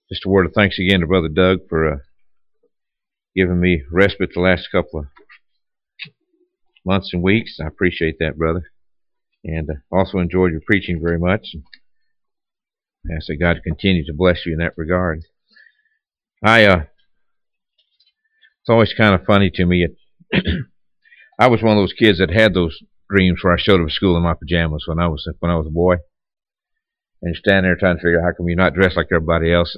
Just a word of thanks again to Brother Doug for giving me respite the last couple of months and weeks. I appreciate that, brother. And also enjoyed your preaching very much. I ask that God continue to bless you in that regard. It's always kind of funny to me. I was one of those kids that had those dreams where I showed up at school in my pajamas when I was a boy, and standing there trying to figure out how come you're not dressed like everybody else.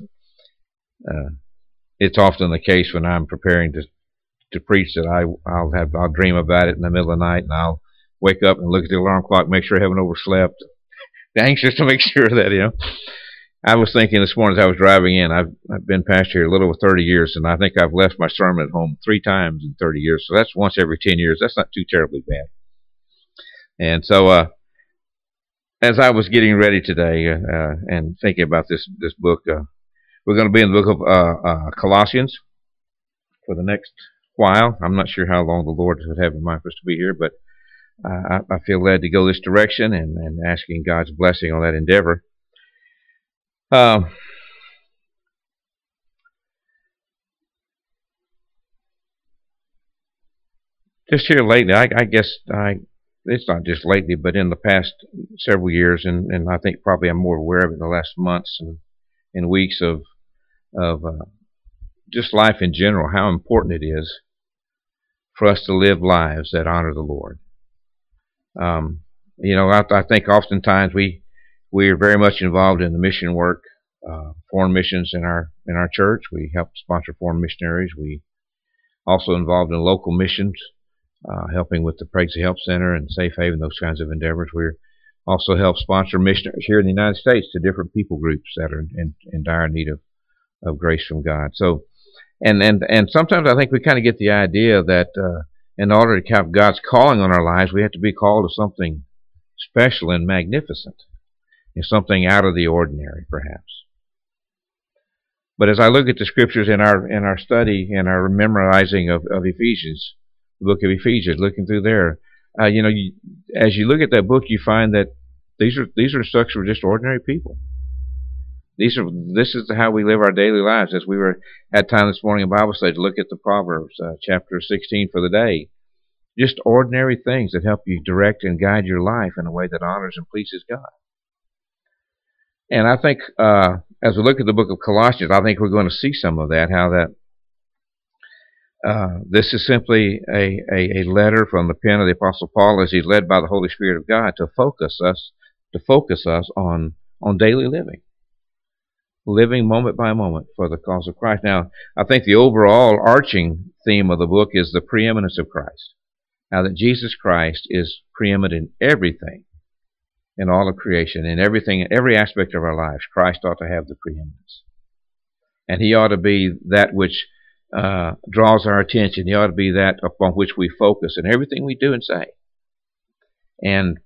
It's often the case when I'm preparing to preach that I'll dream about it in the middle of the night, and I'll wake up and look at the alarm clock, make sure I haven't overslept, anxious to make sure that I was thinking this morning as I was driving in. I've been pastor here a little over 30 years, and I think I've left my sermon at home 3 times in 30 years. So that's once every 10 years. That's not too terribly bad. And so as I was getting ready today and thinking about this book, we're going to be in the book of Colossians for the next while. I'm not sure how long the Lord would have in mind for us to be here, but I feel led to go this direction and asking God's blessing on that endeavor. Just here lately, I guess it's not just lately, but in the past several years, and I think probably I'm more aware of it in the last months and weeks of just life in general, how important it is for us to live lives that honor the Lord. I think oftentimes we are very much involved in the mission work, foreign missions in our church. We help sponsor foreign missionaries. We also involved in local missions, helping with the Pregnancy Help Center and Safe Haven, those kinds of endeavors. We also help sponsor missionaries here in the United States to different people groups that are in dire need of grace from God. So, and sometimes I think we kind of get the idea that in order to have God's calling on our lives, we have to be called to something special and magnificent, something out of the ordinary, perhaps. But as I look at the scriptures in our study and our memorizing of Ephesians, the book of Ephesians, looking through there, as you look at that book, you find that these are instructions for just ordinary people. This is how we live our daily lives. As we had time this morning in Bible study to look at the Proverbs, chapter 16 for the day, just ordinary things that help you direct and guide your life in a way that honors and pleases God. And I think as we look at the book of Colossians, I think we're going to see some of that, how that this is simply a letter from the pen of the Apostle Paul as he's led by the Holy Spirit of God to focus us on daily living moment by moment for the cause of Christ. Now, I think the overall arching theme of the book is the preeminence of Christ. Now that Jesus Christ is preeminent in everything, in all of creation, in everything, in every aspect of our lives, Christ ought to have the preeminence. And he ought to be that which draws our attention. He ought to be that upon which we focus in everything we do and say. And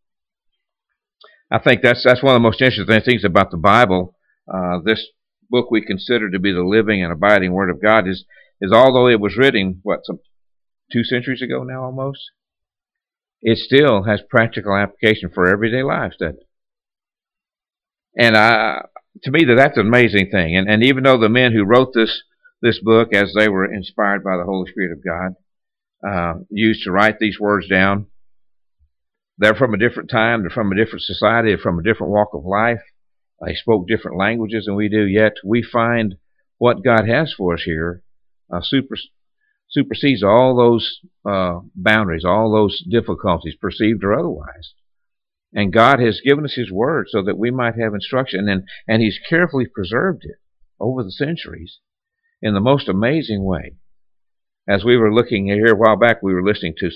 I think that's one of the most interesting things about the Bible. This book we consider to be the living and abiding Word of God is although it was written, some 2 centuries ago now almost, it still has practical application for everyday lives, doesn't it? And to me, that's an amazing thing. And even though the men who wrote this book, as they were inspired by the Holy Spirit of God, used to write these words down, they're from a different time, they're from a different society, they're from a different walk of life. They spoke different languages than we do, yet we find what God has for us here supersedes all those boundaries, all those difficulties, perceived or otherwise. And God has given us His Word so that we might have instruction, and He's carefully preserved it over the centuries in the most amazing way. As we were looking here a while back, we were listening to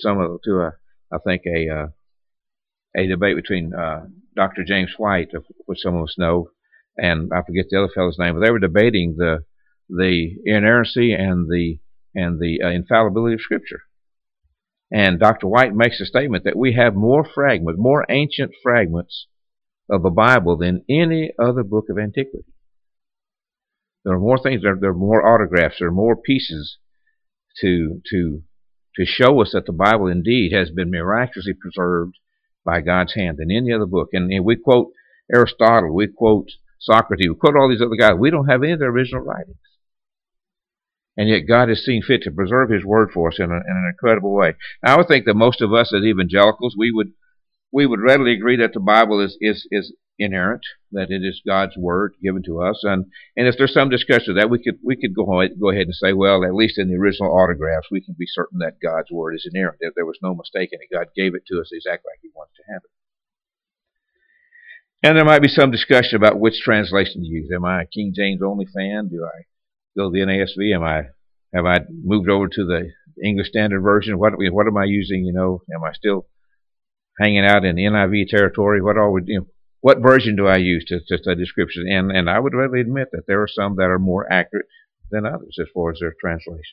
a debate between Dr. James White, which some of us know, and I forget the other fellow's name, but they were debating the inerrancy and the infallibility of Scripture. And Dr. White makes a statement that we have more ancient fragments of the Bible than any other book of antiquity. There are more things. There are more autographs. There are more pieces to show us that the Bible indeed has been miraculously preserved by God's hand than any other book. And we quote Aristotle, we quote Socrates. We quote all these other guys. We don't have any of their original writings. And yet God has seen fit to preserve His Word for us in an incredible way. Now, I would think that most of us as evangelicals, we would readily agree that the Bible is inerrant, that it is God's Word given to us. And if there's some discussion of that, we could go ahead and say, well, at least in the original autographs, we can be certain that God's Word is inerrant, that there was no mistake in it. God gave it to us exactly like He wants to have it. And there might be some discussion about which translation to use. Am I a King James only fan? Do I go to the NASB? Have I moved over to the English Standard Version? What am I using? Am I still hanging out in NIV territory? What version do I use to study Scripture? And I would readily admit that there are some that are more accurate than others as far as their translation.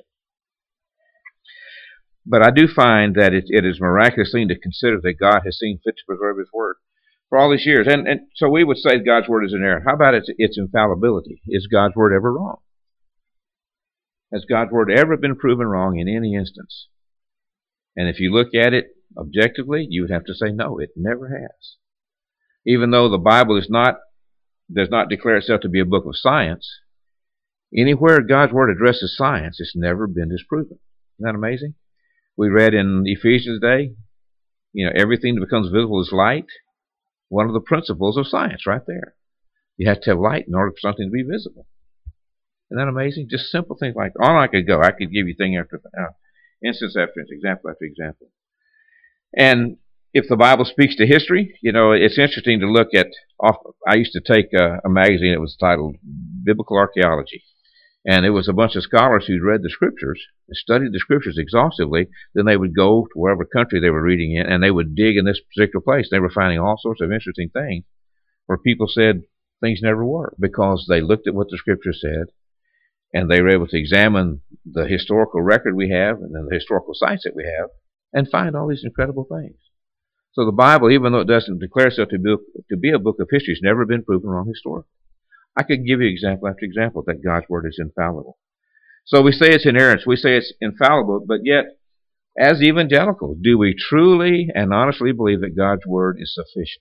But I do find that it is miraculous thing to consider that God has seen fit to preserve His Word for all these years. And so we would say God's Word is inerrant. How about its infallibility? Is God's Word ever wrong? Has God's Word ever been proven wrong in any instance? And if you look at it objectively, you would have to say no, it never has. Even though the Bible does not declare itself to be a book of science, anywhere God's Word addresses science, it's never been disproven. Isn't that amazing? We read in Ephesians Day, everything that becomes visible is light. One of the principles of science right there. You have to have light in order for something to be visible. Isn't that amazing? Just simple things like that. On I could go. I could give you thing after instance after instance, example after example. And if the Bible speaks to history, it's interesting to look at. I used to take a magazine that was titled Biblical Archaeology. And it was a bunch of scholars who'd read the Scriptures and studied the Scriptures exhaustively. Then they would go to wherever country they were reading in, and they would dig in this particular place. They were finding all sorts of interesting things where people said things never were, because they looked at what the Scripture said, and they were able to examine the historical record we have and then the historical sites that we have and find all these incredible things. So the Bible, even though it doesn't declare itself to be a book of history, has never been proven wrong historically. I could give you example after example that God's Word is infallible. So we say it's inerrant, we say it's infallible, but yet, as evangelicals, do we truly and honestly believe that God's Word is sufficient?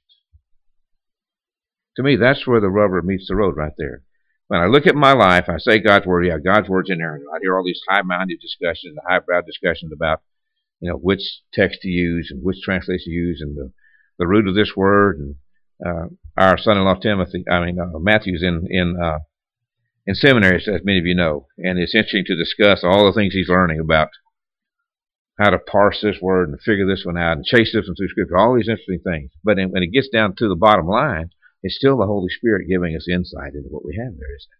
To me, that's where the rubber meets the road right there. When I look at my life, I say God's Word, yeah, God's Word's inerrant. I hear all these high-minded discussions, highbrow discussions about, which text to use and which translation to use and the root of this word. And our son-in-law Matthew's in seminary, as many of you know, and it's interesting to discuss all the things he's learning about how to parse this word and figure this one out and chase this one through Scripture, all these interesting things. But when it gets down to the bottom line, it's still the Holy Spirit giving us insight into what we have there, isn't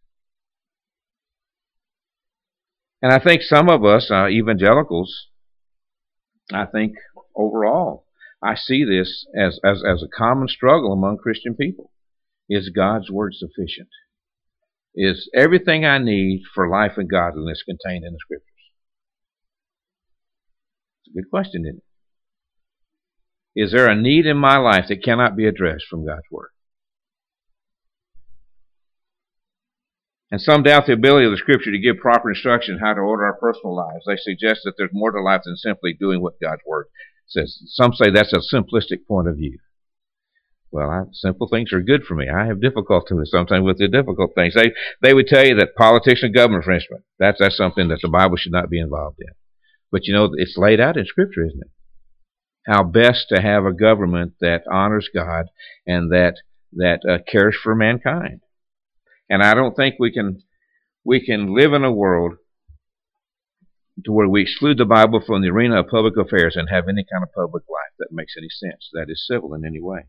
it? And I think some of us, evangelicals, I think overall, I see this as a common struggle among Christian people. Is God's Word sufficient? Is everything I need for life and godliness contained in the Scriptures? It's a good question, isn't it? Is there a need in my life that cannot be addressed from God's Word? And some doubt the ability of the Scripture to give proper instruction how to order our personal lives. They suggest that there's more to life than simply doing what God's Word says. Some say that's a simplistic point of view. Well, simple things are good for me. I have difficulty sometimes with the difficult things. They would tell you that politics and government, for instance, that's something that the Bible should not be involved in. But it's laid out in Scripture, isn't it? How best to have a government that honors God and that cares for mankind. And I don't think we can live in a world to where we exclude the Bible from the arena of public affairs and have any kind of public life that makes any sense, that is civil in any way.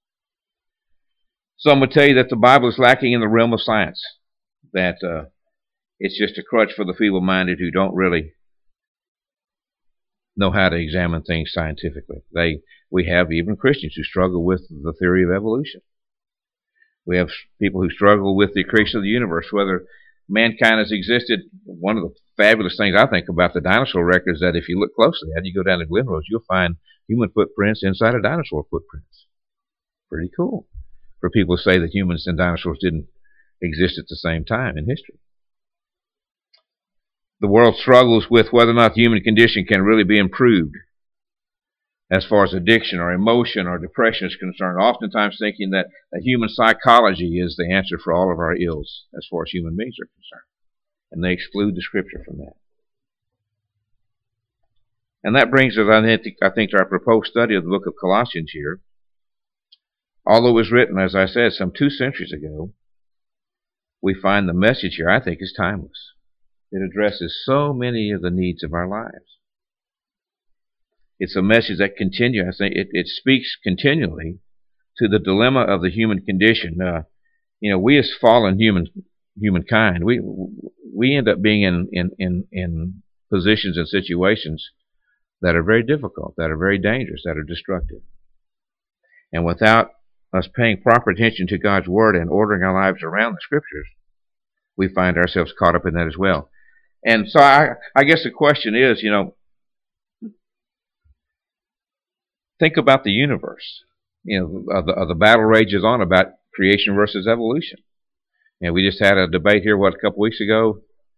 Some would tell you that the Bible is lacking in the realm of science, that it's just a crutch for the feeble-minded who don't really know how to examine things scientifically. We have even Christians who struggle with the theory of evolution. We have people who struggle with the creation of the universe, whether mankind has existed. One of the fabulous things I think about the dinosaur record is that if you look closely, as you go down to Glen Rose, you'll find human footprints inside of dinosaur footprints. Pretty cool for people to say that humans and dinosaurs didn't exist at the same time in history. The world struggles with whether or not the human condition can really be improved as far as addiction or emotion or depression is concerned, oftentimes thinking that human psychology is the answer for all of our ills as far as human beings are concerned. And they exclude the Scripture from that. And that brings us, I think, to our proposed study of the book of Colossians here. Although it was written, as I said, some 2 centuries ago, we find the message here, I think, is timeless. It addresses so many of the needs of our lives. It's a message that continues. I think it speaks continually to the dilemma of the human condition. We as fallen humankind, we end up being in positions and situations that are very difficult, that are very dangerous, that are destructive. And without us paying proper attention to God's Word and ordering our lives around the Scriptures, we find ourselves caught up in that as well. And so I guess the question is, think about the universe. The battle rages on about creation versus evolution. We just had a debate here, a couple weeks ago.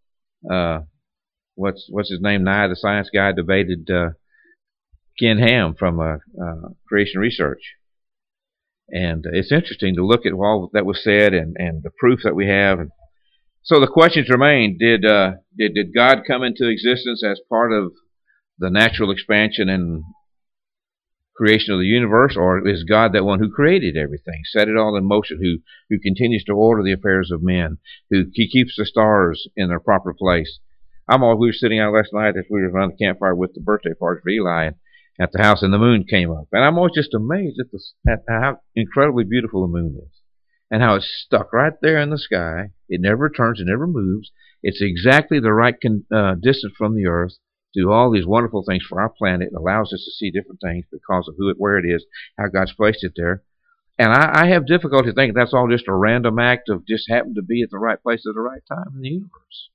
What's his name? Nye, the science guy, debated Ken Ham from Creation Research. And it's interesting to look at all that was said and the proof that we have. So the questions remain: Did God come into existence as part of the natural expansion and creation of the universe, or is God that one who created everything, set it all in motion, who continues to order the affairs of men, he keeps the stars in their proper place? We were sitting out last night as we were around the campfire with the birthday party for Eli at the house, and the moon came up, and I'm always just amazed at how incredibly beautiful the moon is, and how it's stuck right there in the sky. It never turns, it never moves. It's exactly the right distance from the earth to do all these wonderful things for our planet. It allows us to see different things because of where it is, how God's placed it there. And I have difficulty thinking that's all just a random act of just happened to be at the right place at the right time in the universe.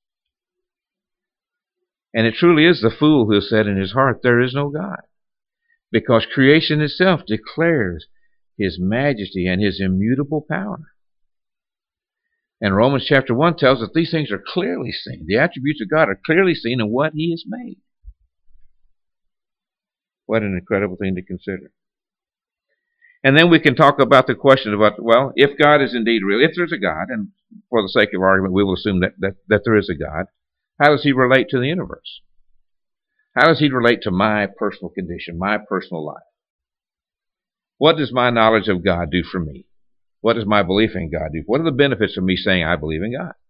And it truly is the fool who has said in his heart, there is no God. Because creation itself declares His majesty and His immutable power. And Romans chapter 1 tells us these things are clearly seen. The attributes of God are clearly seen in what He has made. What an incredible thing to consider. And then we can talk about the question about, well, if God is indeed real, if there's a God, and for the sake of argument we will assume that there is a God, how does He relate to the universe? How does He relate to my personal condition, my personal life? What does my knowledge of God do for me? What does my belief in God do? What are the benefits of me saying I believe in God?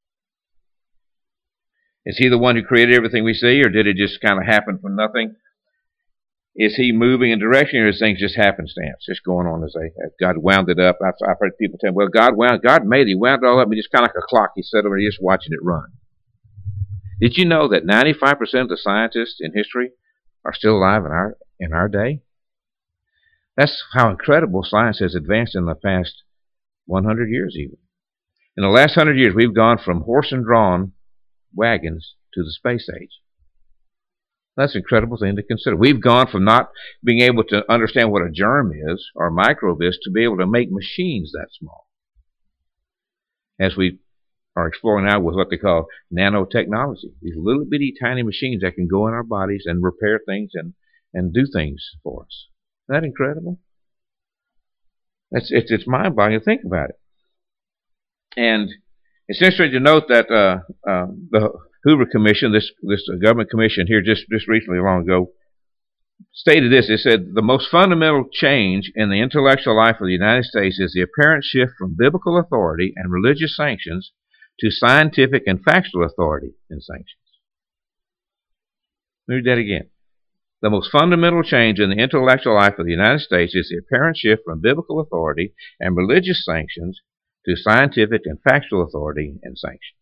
Is He the one who created everything we see, or did it just kind of happen from nothing? Is He moving in direction, or is things just happenstance, just going on as God wound it up? I've heard people tell me, well, God made it. He wound it all up, and just kind of like a clock. He sat over there just watching it run. Did you know that 95% of the scientists in history are still alive in our day? That's how incredible science has advanced in the past 100 years even. In the last 100 years, we've gone from horse and drawn wagons to the space age. That's an incredible thing to consider. We've gone from not being able to understand what a germ is or a microbe is to be able to make machines that small. As we are exploring now with what they call nanotechnology, these little bitty tiny machines that can go in our bodies and repair things and do things for us. Isn't that incredible? It's mind-boggling to think about it. And it's interesting to note that the Hoover Commission, this government commission here just recently, long ago, stated this. It said, the most fundamental change in the intellectual life of the United States is the apparent shift from biblical authority and religious sanctions to scientific and factual authority and sanctions. Let me read that again. The most fundamental change in the intellectual life of the United States is the apparent shift from biblical authority and religious sanctions to scientific and factual authority and sanctions.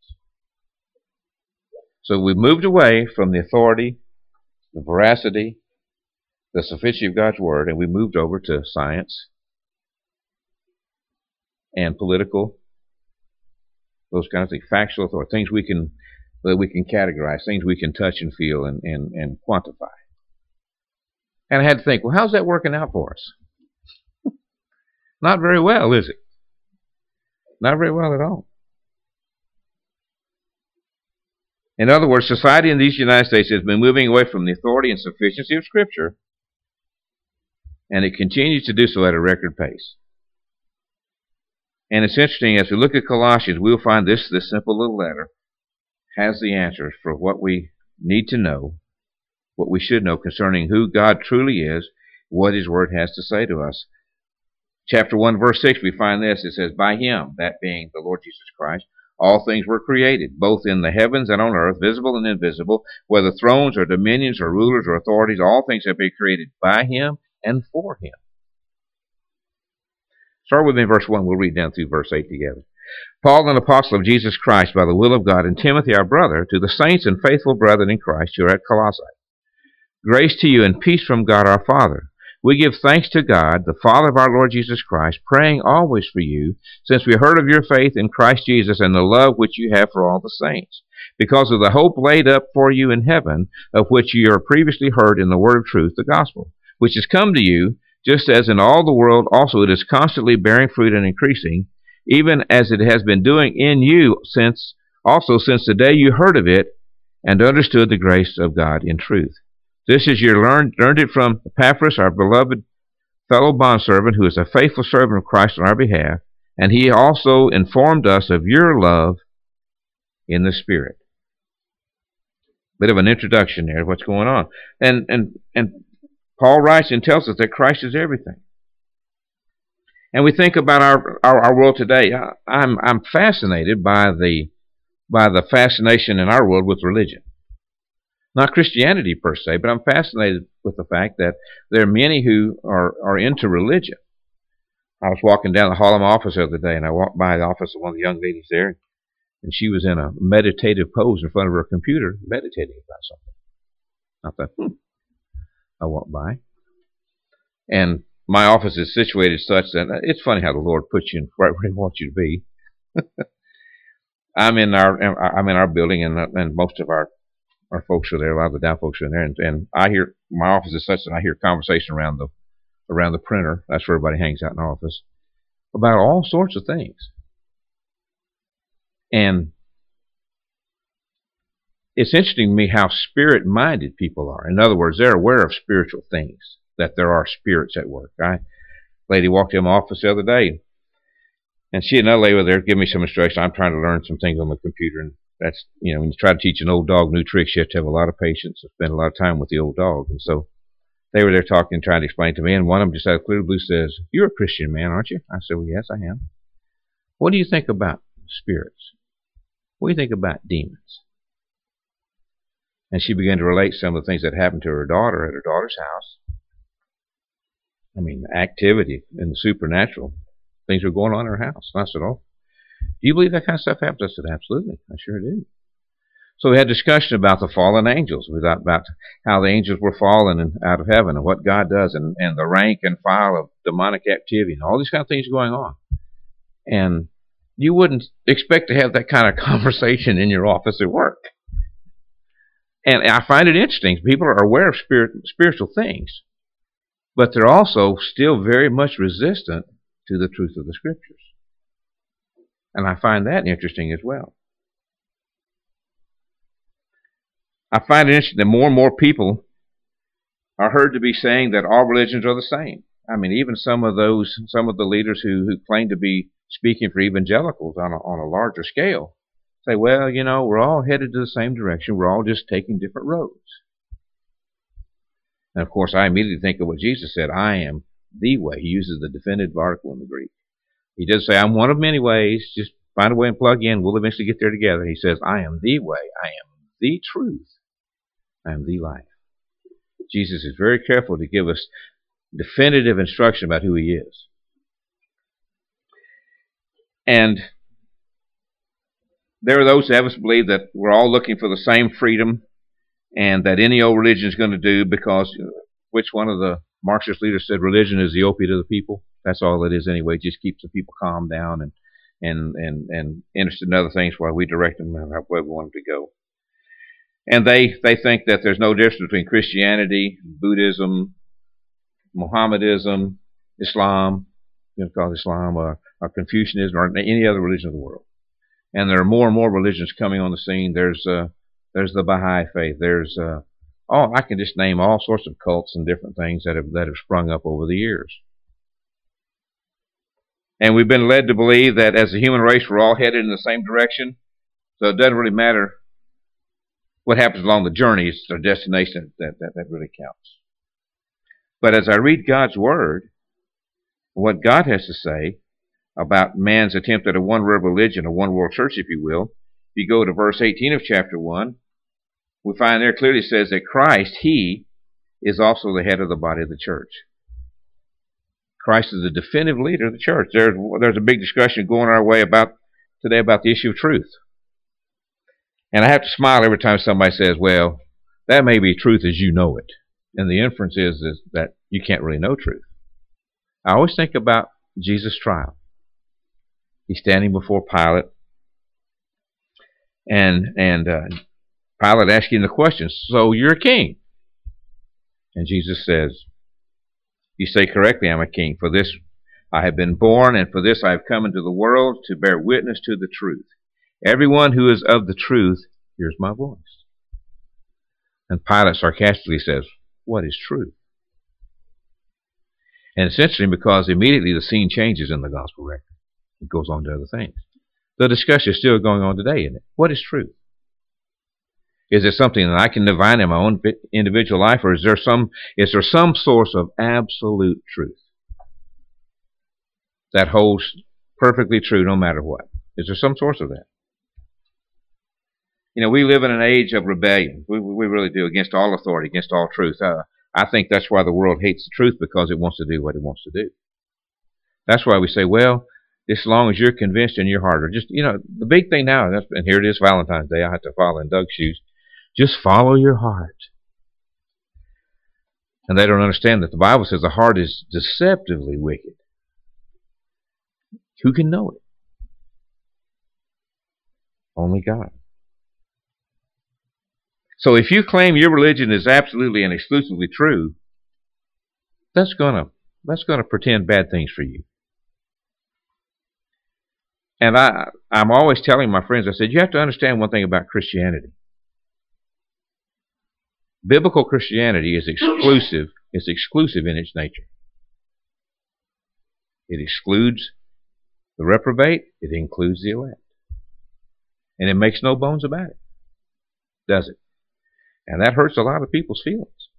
So we've moved away from the authority, the veracity, the sufficiency of God's Word, and we moved over to science and political, those kinds of things, factual authority, things that we can categorize, things we can touch and feel and quantify. And I had to think, well, how's that working out for us? Not very well, is it? Not very well at all. In other words, society in these United States has been moving away from the authority and sufficiency of Scripture And it continues to do so at a record pace. And it's interesting, as we look at Colossians, we'll find this simple little letter has the answers for what we need to know, what we should know concerning who God truly is, what His Word has to say to us. Chapter 1, verse 6, we find this. It says, by Him, that being the Lord Jesus Christ, all things were created, both in the heavens and on earth, visible and invisible, whether thrones or dominions or rulers or authorities, all things have been created by Him and for Him. Start with me in verse 1. We'll read down through verse 8 together. Paul, an apostle of Jesus Christ by the will of God, and Timothy, our brother, to the saints and faithful brethren in Christ who are at Colossae. Grace to you and peace from God our Father. We give thanks to God, the Father of our Lord Jesus Christ, praying always for you, since we heard of your faith in Christ Jesus and the love which you have for all the saints, because of the hope laid up for you in heaven, of which you are previously heard in the word of truth, the gospel, which has come to you, just as in all the world also it is constantly bearing fruit and increasing, even as it has been doing in you since the day you heard of it and understood the grace of God in truth. This is you learned it from Epaphras, our beloved fellow bondservant, who is a faithful servant of Christ on our behalf, and he also informed us of your love in the Spirit. Bit of an introduction there of what's going on. And Paul writes and tells us that Christ is everything. And we think about our world today. I'm fascinated by the fascination in our world with religion. Not Christianity per se, but I'm fascinated with the fact that there are many who are into religion. I was walking down the hall of my office the other day, and I walked by the office of one of the young ladies there, and she was in a meditative pose in front of her computer, meditating about something. I thought, I walked by. And my office is situated such that it's funny how the Lord puts you right where He wants you to be. I'm in our building, and most of our folks are there. A lot of the down folks are in there, and I hear my office is such that I hear conversation around the printer. That's where everybody hangs out in the office about all sorts of things. And it's interesting to me how spirit-minded people are. In other words, they're aware of spiritual things, that there are spirits at work. A lady walked in my office the other day, and she and another lady were there giving me some instruction. I'm trying to learn some things on the computer, and that's, when you try to teach an old dog new tricks, you have to have a lot of patience and spend a lot of time with the old dog. And so they were there talking, trying to explain to me, and one of them just out of clear blue says, "You're a Christian man, aren't you?" I said, "Well, yes, I am." "What do you think about spirits? What do you think about demons?" And she began to relate some of the things that happened to her daughter at her daughter's house. Activity in the supernatural. Things were going on in her house. And I said, "Oh, do you believe that kind of stuff happens?" I said, "Absolutely, I sure do." So we had discussion about the fallen angels. We thought about how the angels were fallen out of heaven and what God does, and the rank and file of demonic activity and all these kind of things going on. And you wouldn't expect to have that kind of conversation in your office at work. And I find it interesting. People are aware of spiritual things, but they're also still very much resistant to the truth of the Scriptures. And I find that interesting as well. I find it interesting that more and more people are heard to be saying that all religions are the same. Even some of the leaders who claim to be speaking for evangelicals on a larger scale say, "Well, we're all headed to the same direction. We're all just taking different roads." And of course, I immediately think of what Jesus said, "I am the way." He uses the definitive article in the Greek. He does say, "I'm one of many ways. Just find a way and plug in. We'll eventually get there together." He says, "I am the way. I am the truth. I am the life." Jesus is very careful to give us definitive instruction about who He is. And there are those who have us believe that we're all looking for the same freedom, and that any old religion is going to do, because which one of the Marxist leaders said religion is the opiate of the people? That's all it is anyway. It just keeps the people calm down and interested in other things while we direct them where we want them to go. And they think that there's no difference between Christianity, Buddhism, Mohammedanism, Islam, call it Islam, or Confucianism, or any other religion of the world. And there are more and more religions coming on the scene. There's the Baha'i faith. There's Oh, I can just name all sorts of cults and different things that have sprung up over the years. And we've been led to believe that as a human race, we're all headed in the same direction. So it doesn't really matter what happens along the journey. It's our destination that really counts. But as I read God's Word, what God has to say about man's attempt at a one-world religion, a one-world church, if you will, if you go to verse 18 of chapter 1, we find there clearly says that Christ, He, is also the head of the body of the church. Christ is the definitive leader of the church. There's a big discussion going our way today about the issue of truth. And I have to smile every time somebody says, well, that may be truth as you know it. And the inference is that you can't really know truth. I always think about Jesus' trial. He's standing before Pilate. And Pilate asks him the question, so you're a king? And Jesus says, you say correctly, I'm a king. For this I have been born, and for this I have come into the world, to bear witness to the truth. Everyone who is of the truth hears my voice. And Pilate sarcastically says, what is truth? And it's interesting because immediately the scene changes in the gospel record. It goes on to other things. The discussion is still going on today, isn't it? What is truth? Is it something that I can divine in my own individual life, or is there some source of absolute truth that holds perfectly true no matter what? Is there some source of that? You know, we live in an age of rebellion. We really do, against all authority, against all truth. I think that's why the world hates the truth, because it wants to do what it wants to do. That's why we say, well, as long as you're convinced in your heart, or just, you know, the big thing now, and here it is, Valentine's Day, I have to follow in Doug's shoes, just follow your heart. And they don't understand that the Bible says the heart is deceptively wicked. Who can know it? Only God. So if you claim your religion is absolutely and exclusively true, that's gonna pretend bad things for you. And I'm always telling my friends, I said, you have to understand one thing about Christianity. Biblical Christianity is exclusive. It's exclusive in its nature. It excludes the reprobate. It includes the elect. And it makes no bones about it, does it? And that hurts a lot of people's feelings.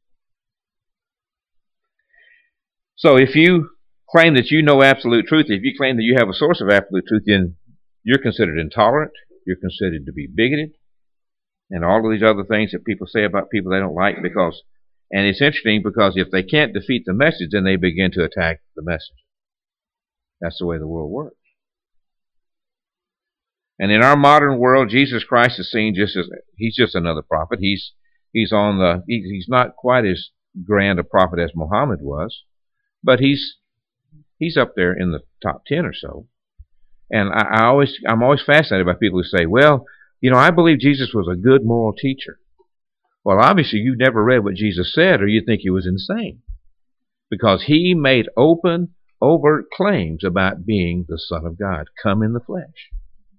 So if you claim that you know absolute truth, if you claim that you have a source of absolute truth, then you're considered intolerant. You're considered to be bigoted. And all of these other things that people say about people they don't like, and it's interesting because if they can't defeat the message, then they begin to attack the message. That's the way the world works. And in our modern world, Jesus Christ is seen just as, he's just another prophet. He's not quite as grand a prophet as Muhammad was, but he's up there in the top 10 or so. And I'm always fascinated by people who say, well, you know, I believe Jesus was a good moral teacher. Well, obviously you've never read what Jesus said, or you think he was insane. Because he made open, overt claims about being the Son of God, come in the flesh.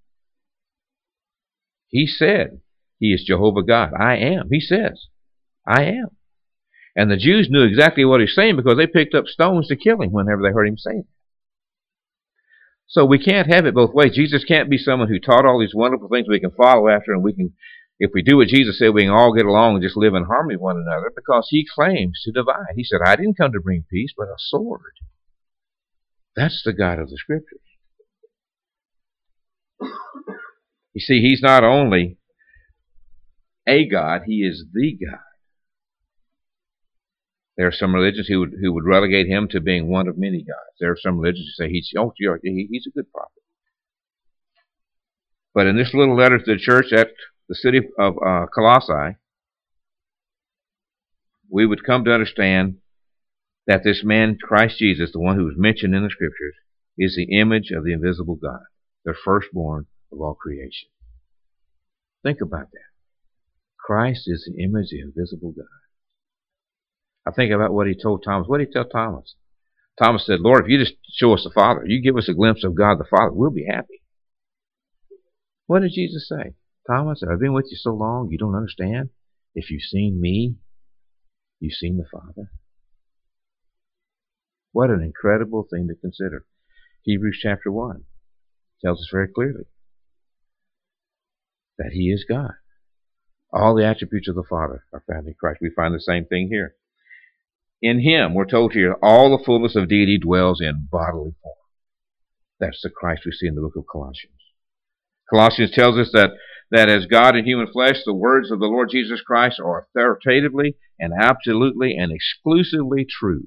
He said, he is Jehovah God. I am. He says, I am. And the Jews knew exactly what he's saying because they picked up stones to kill him whenever they heard him say it. So we can't have it both ways. Jesus can't be someone who taught all these wonderful things we can follow after, and we can, if we do what Jesus said, we can all get along and just live in harmony with one another, because he claims to divide. He said, I didn't come to bring peace, but a sword. That's the God of the Scriptures. You see, he's not only a God, he is the God. There are some religions who would relegate him to being one of many gods. There are some religions who say he's a good prophet. But in this little letter to the church at the city of Colossae, we would come to understand that this man, Christ Jesus, the one who was mentioned in the Scriptures, is the image of the invisible God, the firstborn of all creation. Think about that. Christ is the image of the invisible God. I think about what he told Thomas. What did he tell Thomas? Thomas said, Lord, if you just show us the Father, you give us a glimpse of God the Father, we'll be happy. What did Jesus say? Thomas, I've been with you so long, you don't understand? If you've seen me, You've seen the Father. What an incredible thing to consider. Hebrews chapter 1 tells us very clearly that He is God. All the attributes of the Father are found in Christ. We find the same thing here. In Him, we're told here, all the fullness of deity dwells in bodily form. That's the Christ we see in the book of Colossians. Colossians tells us that as God in human flesh, the words of the Lord Jesus Christ are authoritatively and absolutely and exclusively true.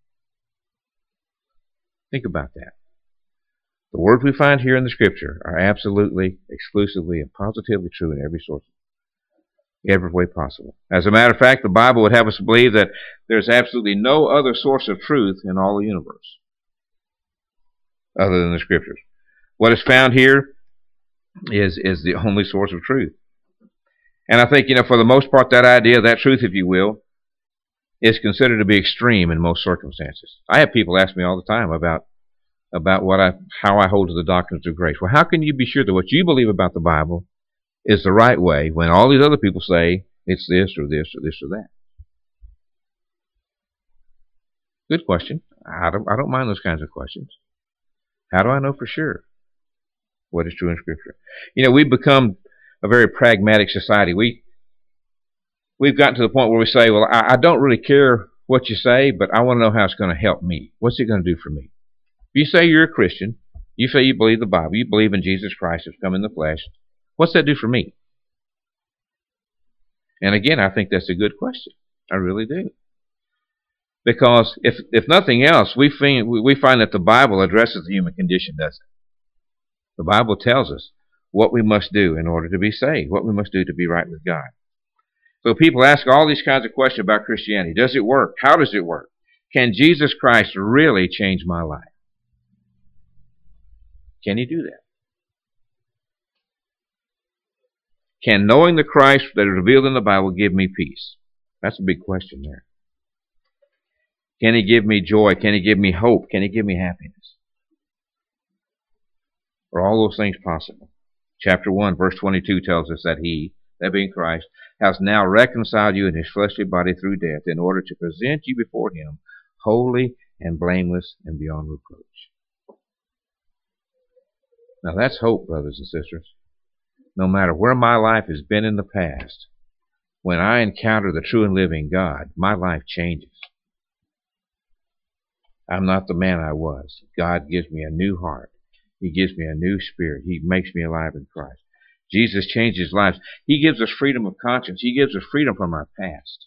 Think about that. The words we find here in the Scripture are absolutely, exclusively, and positively true in every source, every way possible. As a matter of fact, the Bible would have us believe that there's absolutely no other source of truth in all the universe other than the Scriptures. What is found here is the only source of truth. And I think, for the most part, that idea, that truth, if you will, is considered to be extreme in most circumstances. I have people ask me all the time about how I hold to the doctrines of grace. Well, how can you be sure that what you believe about the Bible is the right way when all these other people say it's this or this or this or that? Good question. I don't mind those kinds of questions. How do I know for sure what is true in Scripture? We've become a very pragmatic society. We've gotten to the point where we say, well, I don't really care what you say, but I want to know how it's going to help me. What's it going to do for me? If you say you're a Christian, you say you believe the Bible, you believe in Jesus Christ who's come in the flesh, what's that do for me? And again, I think that's a good question. I really do. Because if nothing else, we find that the Bible addresses the human condition, doesn't it? The Bible tells us what we must do in order to be saved, what we must do to be right with God. So people ask all these kinds of questions about Christianity. Does it work? How does it work? Can Jesus Christ really change my life? Can He do that? Can knowing the Christ that is revealed in the Bible give me peace? That's a big question there. Can He give me joy? Can He give me hope? Can He give me happiness? Are all those things possible? Chapter 1, verse 22 tells us that He, that being Christ, has now reconciled you in His fleshly body through death in order to present you before Him holy and blameless and beyond reproach. Now that's hope, brothers and sisters. No matter where my life has been in the past, when I encounter the true and living God, my life changes. I'm not the man I was. God gives me a new heart. He gives me a new spirit. He makes me alive in Christ. Jesus changes lives. He gives us freedom of conscience. He gives us freedom from our past.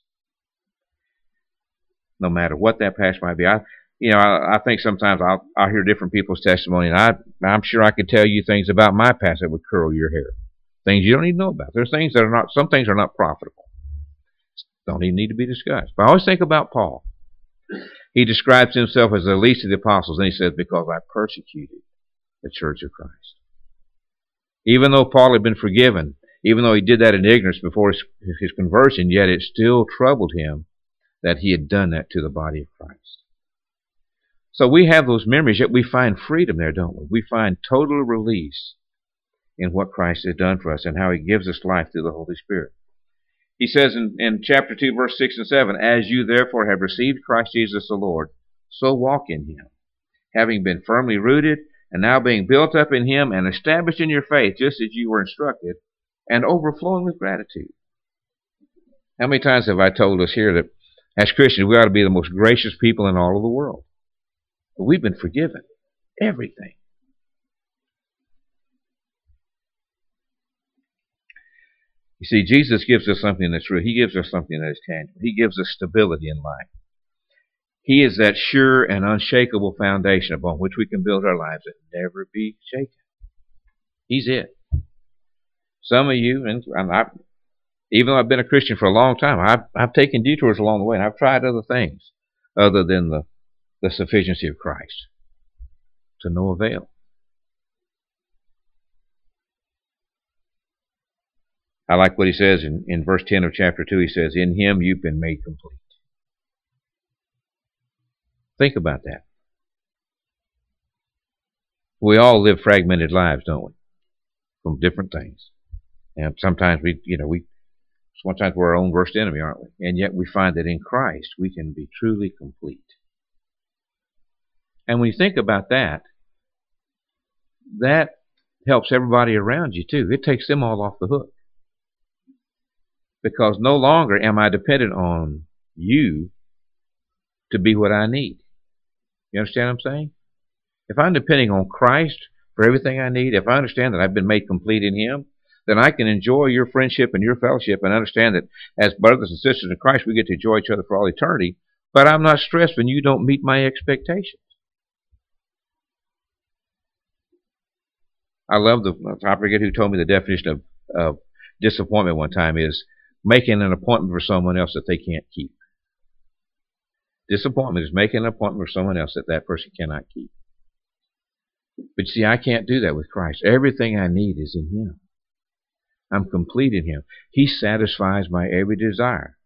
No matter what that past might be. I think sometimes I'll hear different people's testimony, and I'm sure I could tell you things about my past that would curl your hair. Things you don't even know about. There's things that are not, some things are not profitable. Don't even need to be discussed. But I always think about Paul. He describes himself as the least of the apostles, and he says, because I persecuted the church of Christ. Even though Paul had been forgiven, even though he did that in ignorance before his conversion, yet it still troubled him that he had done that to the body of Christ. So we have those memories, yet we find freedom there, don't we? We find total release in what Christ has done for us and how He gives us life through the Holy Spirit. He says in chapter 2, verse 6 and 7, as you therefore have received Christ Jesus the Lord, so walk in Him, having been firmly rooted, and now being built up in Him and established in your faith, just as you were instructed, and overflowing with gratitude. How many times have I told us here that as Christians we ought to be the most gracious people in all of the world? But we've been forgiven everything. You see, Jesus gives us something that's real. He gives us something that is tangible. He gives us stability in life. He is that sure and unshakable foundation upon which we can build our lives and never be shaken. He's it. Some of you, and even though I've been a Christian for a long time, I've taken detours along the way, and I've tried other things other than the sufficiency of Christ, to no avail. I like what he says in verse 10 of chapter 2. He says, in Him you've been made complete. Think about that. We all live fragmented lives, don't we? From different things. And sometimes we Sometimes we're our own worst enemy, aren't we? And yet we find that in Christ we can be truly complete. And when you think about that, that helps everybody around you too. It takes them all off the hook. Because no longer am I dependent on you to be what I need. You understand what I'm saying? If I'm depending on Christ for everything I need, if I understand that I've been made complete in Him, then I can enjoy your friendship and your fellowship and understand that as brothers and sisters in Christ, we get to enjoy each other for all eternity. But I'm not stressed when you don't meet my expectations. I love I forget who told me the definition of disappointment one time is making an appointment for someone else that they can't keep. Disappointment is making an appointment for someone else that that person cannot keep. But see, I can't do that with Christ. Everything I need is in Him. I'm complete in Him. He satisfies my every desire.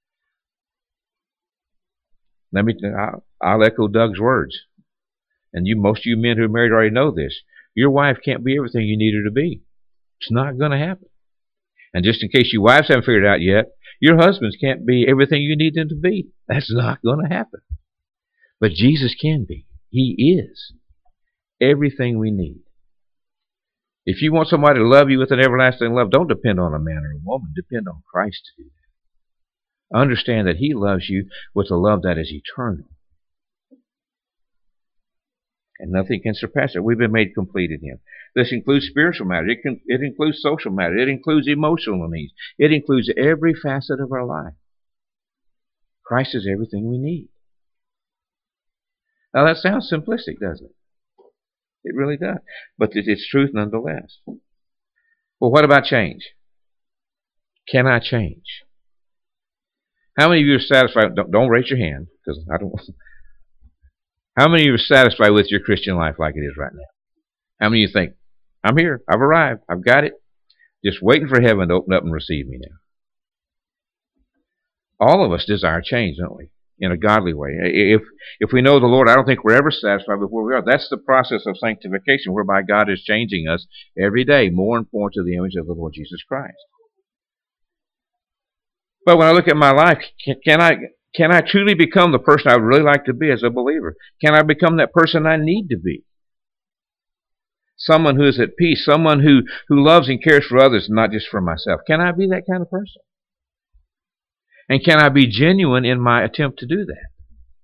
I'll echo Doug's words. And most of you men who are married already know this. Your wife can't be everything you need her to be. It's not going to happen. And just in case you wives haven't figured it out yet, your husbands can't be everything you need them to be. That's not going to happen. But Jesus can be. He is everything we need. If you want somebody to love you with an everlasting love, don't depend on a man or a woman. Depend on Christ to do that. Understand that He loves you with a love that is eternal. And nothing can surpass it. We've been made complete in Him. This includes spiritual matters. It includes social matters. It includes emotional needs. It includes every facet of our life. Christ is everything we need. Now that sounds simplistic, doesn't it? It really does. But it's truth nonetheless. Well, what about change? Can I change? How many of you are satisfied? Don't raise your hand, because I don't. How many of you are satisfied with your Christian life like it is right now? How many of you think, I'm here, I've arrived, I've got it, just waiting for heaven to open up and receive me now? All of us desire change, don't we? In a godly way. If we know the Lord, I don't think we're ever satisfied with where we are. That's the process of sanctification, whereby God is changing us every day more and more to the image of the Lord Jesus Christ. But when I look at my life, can I truly become the person I would really like to be as a believer? Can I become that person I need to be? Someone who is at peace, someone who loves and cares for others, not just for myself. Can I be that kind of person? And can I be genuine in my attempt to do that?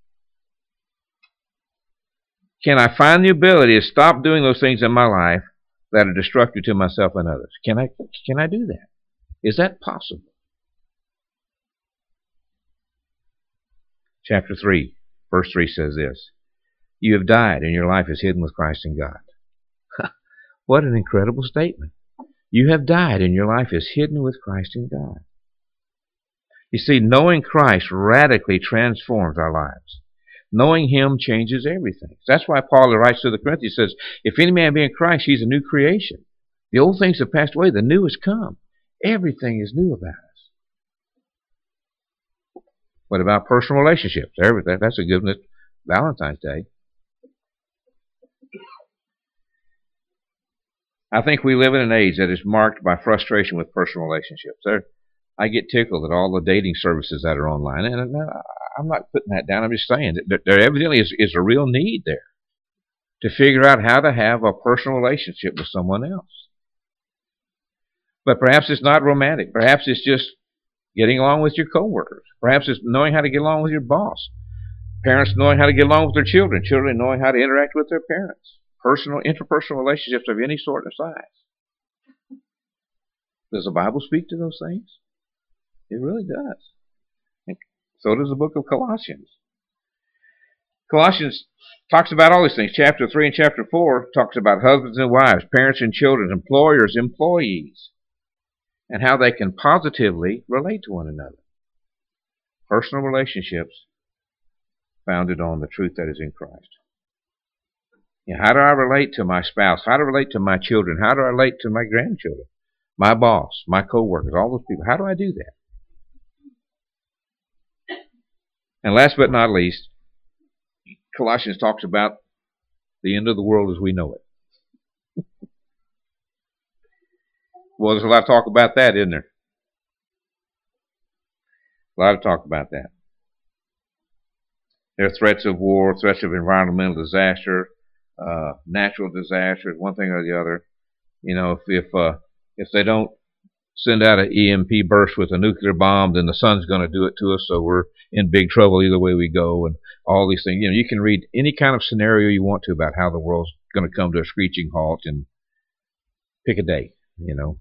Can I find the ability to stop doing those things in my life that are destructive to myself and others? Can I do that? Is that possible? Chapter 3, verse 3 says this: You have died, and your life is hidden with Christ in God. What an incredible statement. You have died, and your life is hidden with Christ in God. You see, knowing Christ radically transforms our lives. Knowing Him changes everything. That's why Paul writes to the Corinthians, says, if any man be in Christ, he's a new creation. The old things have passed away, the new has come. Everything is new about us. What about personal relationships? That's a good one. Valentine's Day. I think we live in an age that is marked by frustration with personal relationships. I get tickled at all the dating services that are online, and I'm not putting that down. I'm just saying that there evidently is a real need there to figure out how to have a personal relationship with someone else. But perhaps it's not romantic. Perhaps it's just getting along with your coworkers. Perhaps it's knowing how to get along with your boss. Parents knowing how to get along with their children. Children knowing how to interact with their parents. Interpersonal relationships of any sort or size. Does the Bible speak to those things? It really does. And so does the book of Colossians. Colossians talks about all these things. Chapter 3 and chapter 4 talks about husbands and wives, parents and children, employers, employees, and how they can positively relate to one another. Personal relationships founded on the truth that is in Christ. How do I relate to my spouse? How do I relate to my children? How do I relate to my grandchildren? My boss, my co-workers, all those people. How do I do that? And last but not least, Colossians talks about the end of the world as we know it. Well, there's a lot of talk about that, isn't there? A lot of talk about that. There are threats of war, threats of environmental disaster, natural disasters, one thing or the other. You know, if they don't send out an EMP burst with a nuclear bomb, then the sun's going to do it to us, so we're in big trouble either way we go, and all these things. You know, you can read any kind of scenario you want to about how the world's going to come to a screeching halt and pick a day, you know.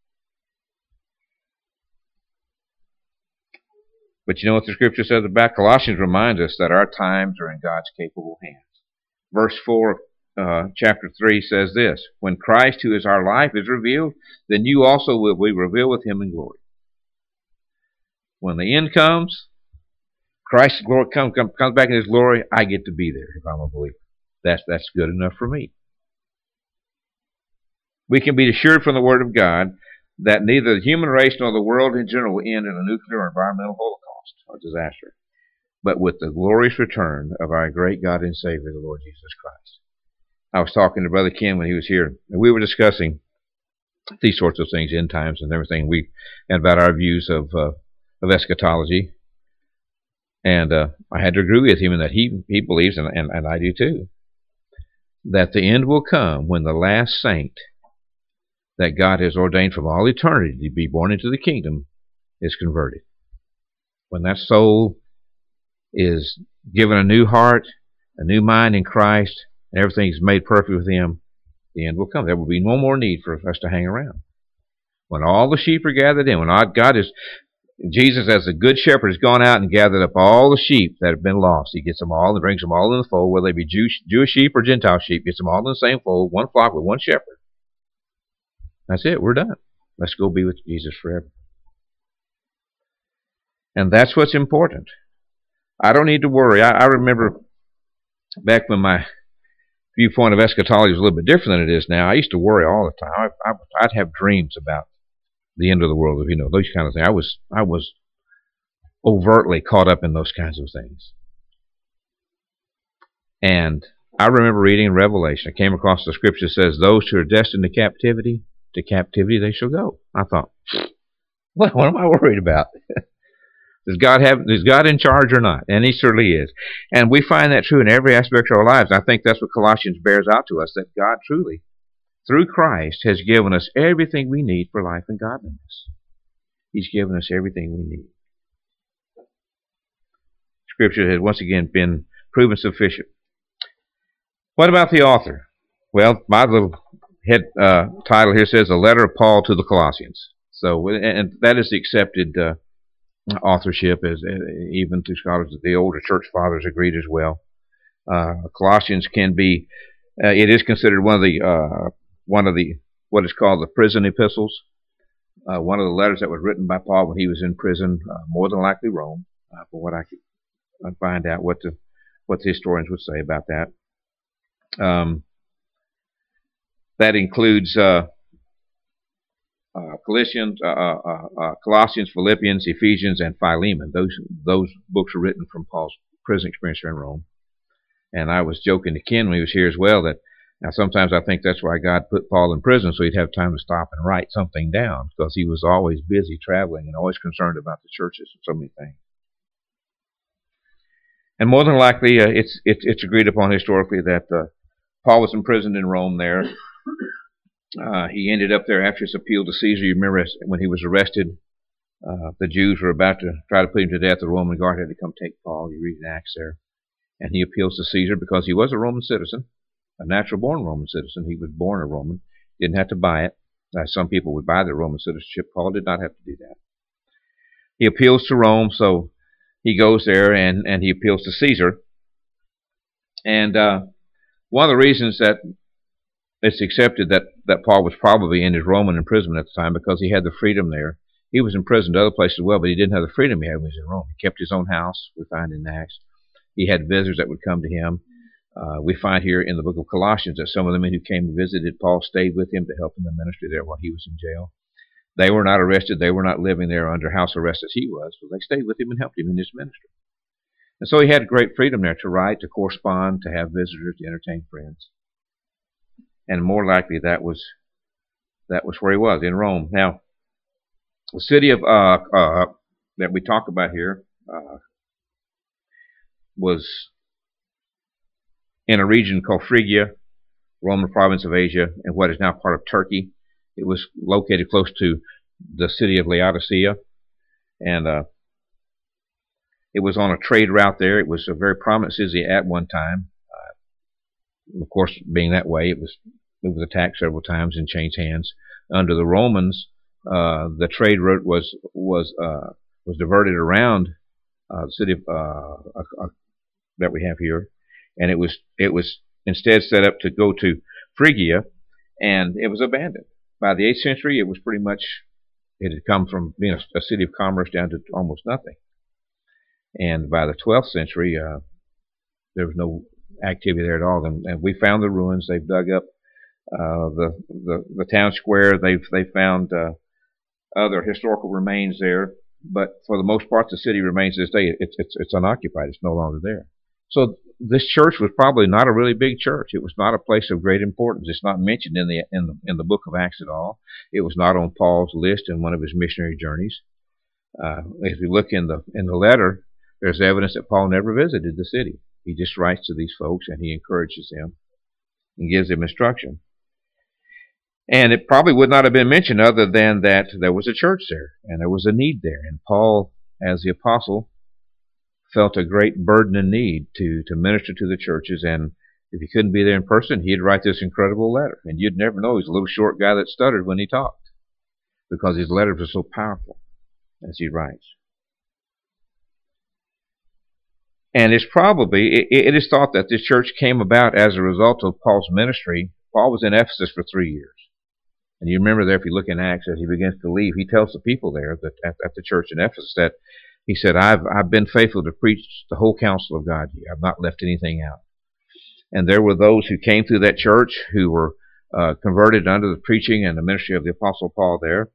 But you know what the scripture says about Colossians reminds us that our times are in God's capable hands. Verse 4 of chapter 3 says this: when Christ, who is our life, is revealed, then you also will be revealed with him in glory. When the end comes, Christ's glory comes back in his glory, I get to be there if I'm a believer. That's good enough for me. We can be assured from the Word of God that neither the human race nor the world in general will end in a nuclear or environmental holocaust or disaster, but with the glorious return of our great God and Savior, the Lord Jesus Christ. I was talking to Brother Ken when he was here, and we were discussing these sorts of things, end times and everything, and about our views of eschatology. And I had to agree with him in that he believes, and I do too, that the end will come when the last saint that God has ordained from all eternity to be born into the kingdom is converted. When that soul is given a new heart, a new mind in Christ, and everything is made perfect with him, the end will come. There will be no more need for us to hang around. When all the sheep are gathered in, Jesus as the good shepherd has gone out and gathered up all the sheep that have been lost. He gets them all and brings them all in the fold, whether they be Jewish sheep or Gentile sheep, gets them all in the same fold, one flock with one shepherd. That's it. We're done. Let's go be with Jesus forever. And that's what's important. I don't need to worry. I remember back when my viewpoint of eschatology was a little bit different than it is now. I used to worry all the time. I'd have dreams about the end of the world, you know, those kind of things. I was overtly caught up in those kinds of things. And I remember reading in Revelation, I came across the scripture that says, those who are destined to captivity they shall go. I thought, what am I worried about? Is God in charge or not? And he certainly is. And we find that true in every aspect of our lives. I think that's what Colossians bears out to us, that God truly, through Christ, has given us everything we need for life and godliness. He's given us everything we need. Scripture has once again been proven sufficient. What about the author? Well, my little head title here says, A Letter of Paul to the Colossians. So, and that is the accepted authorship, as even to scholars. The older church fathers agreed as well. Colossians can be, it is considered one of the what is called the prison epistles. One of the letters that was written by Paul when he was in prison, more than likely Rome, for what I could find out what the historians would say about that. That includes Colossians, Philippians, Ephesians, and Philemon. Those books were written from Paul's prison experience here in Rome. And I was joking to Ken when he was here as well that now sometimes I think that's why God put Paul in prison, so he'd have time to stop and write something down, because he was always busy traveling and always concerned about the churches and so many things. And more than likely, it's agreed upon historically that Paul was imprisoned in Rome there. He ended up there after his appeal to Caesar. You remember when he was arrested, the Jews were about to try to put him to death. The Roman guard had to come take Paul. You read in Acts there. And he appeals to Caesar because he was a Roman citizen, a natural-born Roman citizen. He was born a Roman. Didn't have to buy it. Some people would buy their Roman citizenship. Paul did not have to do that. He appeals to Rome, so he goes there and he appeals to Caesar. And one of the reasons that it's accepted that Paul was probably in his Roman imprisonment at the time, because he had the freedom there. He was imprisoned other places as well, but he didn't have the freedom he had when he was in Rome. He kept his own house, we find in Acts. He had visitors that would come to him. We find here in the book of Colossians that some of the men who came and visited Paul stayed with him to help in the ministry there while he was in jail. They were not arrested. They were not living there under house arrest as he was, so they stayed with him and helped him in his ministry. And so he had great freedom there to write, to correspond, to have visitors, to entertain friends. And more likely that was where he was, in Rome. Now, the city of that we talk about here was in a region called Phrygia, Roman province of Asia, and what is now part of Turkey. It was located close to the city of Laodicea, and it was on a trade route there. It was a very prominent city at one time. Of course, being that way, it was attacked several times and changed hands. Under the Romans, the trade route was diverted around the city that we have here, and it was instead set up to go to Phrygia, and it was abandoned. By the 8th century, it was pretty much, it had come from being a city of commerce down to almost nothing. And by the 12th century, there was no activity there at all. And we found the ruins. They've dug up the town square. They found other historical remains there. But for the most part, the city remains to this day. It's unoccupied. It's no longer there. So this church was probably not a really big church. It was not a place of great importance. It's not mentioned in the book of Acts at all. It was not on Paul's list in one of his missionary journeys. If you look in the letter, there's evidence that Paul never visited the city. He just writes to these folks and he encourages them and gives them instruction. And it probably would not have been mentioned other than that there was a church there and there was a need there. And Paul, as the apostle, felt a great burden and need to minister to the churches. And if he couldn't be there in person, he'd write this incredible letter. And you'd never know he's a little short guy that stuttered when he talked, because his letters are so powerful as he writes. And it's probably, it is thought that this church came about as a result of Paul's ministry. Paul was in Ephesus for 3 years. And you remember there, if you look in Acts, as he begins to leave, he tells the people there that at the church in Ephesus that he said, I've been faithful to preach the whole counsel of God here. I've not left anything out. And there were those who came through that church who were converted under the preaching and the ministry of the Apostle Paul there.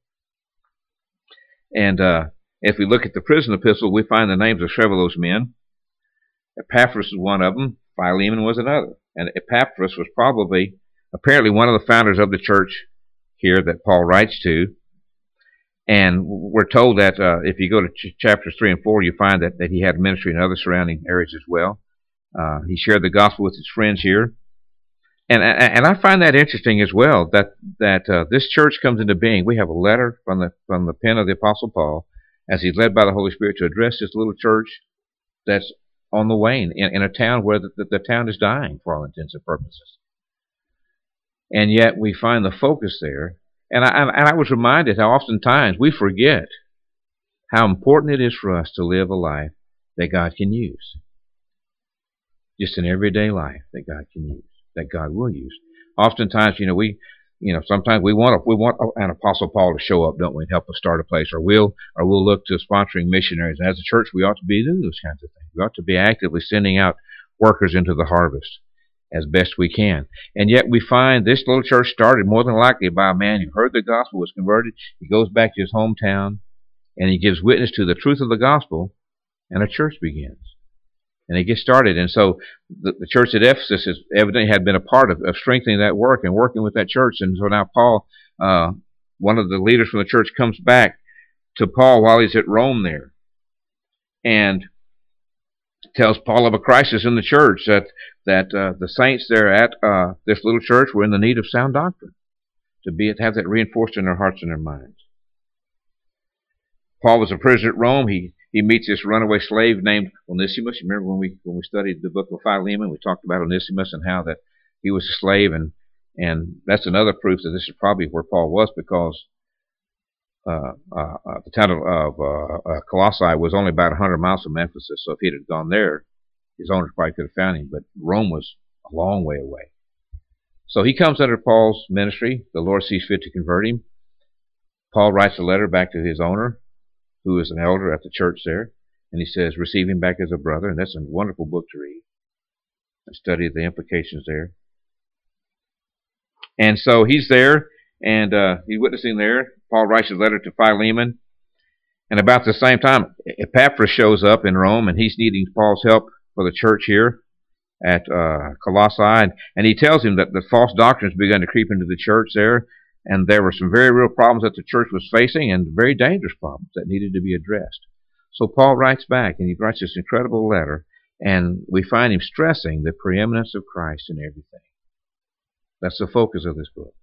And if we look at the prison epistle, we find the names of several of those men. Epaphras was one of them. Philemon was another. And Epaphras was apparently one of the founders of the church here that Paul writes to. And we're told that if you go to chapters 3 and 4, you find that he had ministry in other surrounding areas as well. He shared the gospel with his friends here. And I find that interesting as well, that this church comes into being. We have a letter from the pen of the Apostle Paul as he's led by the Holy Spirit to address this little church that's on the wane in a town where the town is dying for all intents and purposes. And yet we find the focus there. And I was reminded how oftentimes we forget how important it is for us to live a life that God can use. Just an everyday life that God can use, that God will use. Oftentimes, sometimes we want an Apostle Paul to show up, don't we, and help us start a place, or we'll look to sponsoring missionaries. And as a church, we ought to be doing those kinds of things. We ought to be actively sending out workers into the harvest as best we can. And yet we find this little church started more than likely by a man who heard the gospel, was converted. He goes back to his hometown and he gives witness to the truth of the gospel, and a church begins. And it gets started. And so the church at Ephesus evidently had been a part of strengthening that work and working with that church. And so now Paul, one of the leaders from the church, comes back to Paul while he's at Rome there and tells Paul of a crisis in the church, that the saints there at this little church were in the need of sound doctrine, to have that reinforced in their hearts and their minds. Paul was a prisoner at Rome. He meets this runaway slave named Onesimus. You remember when we studied the book of Philemon, we talked about Onesimus and how that he was a slave, and that's another proof that this is probably where Paul was, because the town of Colossae was only about 100 miles from Ephesus, so if he had gone there, his owners probably could have found him, but Rome was a long way away. So he comes under Paul's ministry. The Lord sees fit to convert him. Paul writes a letter back to his owner, who is an elder at the church there, and he says, receive him back as a brother, and that's a wonderful book to read and study the implications there. And so he's there, and he's witnessing there. Paul writes a letter to Philemon, and about the same time, Epaphras shows up in Rome, and he's needing Paul's help for the church here at Colossae, and he tells him that the false doctrines began to creep into the church there, and there were some very real problems that the church was facing, and very dangerous problems that needed to be addressed. So Paul writes back, and he writes this incredible letter, and we find him stressing the preeminence of Christ in everything. That's the focus of this book.